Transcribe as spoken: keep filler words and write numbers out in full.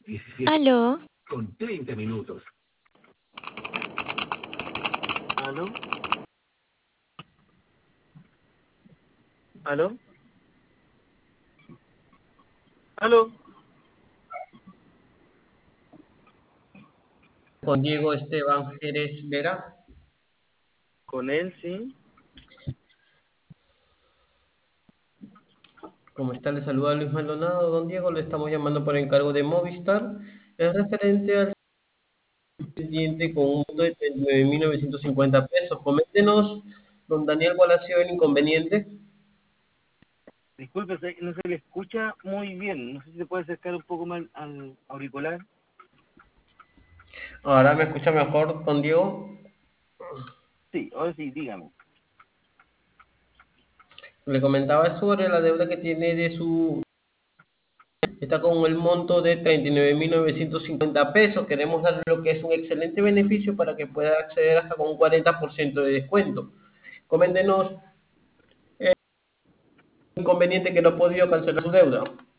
Aló, Con treinta minutos. ¿Aló? ¿Aló? ¿Aló? Con Diego Esteban Jerez Vera. Con él, sí. ¿Cómo está? Le saluda Luis Maldonado. Don Diego, le estamos llamando por encargo de Movistar. Es referente al cliente con un monto de treinta y nueve mil novecientos cincuenta pesos. Coméntenos, don Daniel, cuál ha sido el inconveniente. Disculpe, se- no se le escucha muy bien. No sé si se puede acercar un poco más al auricular. Ahora me escucha mejor, don Diego. Sí, ahora sí, dígame. Le comentaba sobre la deuda que tiene de su... Está con el monto de treinta y nueve mil novecientos cincuenta pesos. Queremos darle lo que es un excelente beneficio para que pueda acceder hasta con un cuarenta por ciento de descuento. Coméntenos inconveniente que no ha podido cancelar su deuda.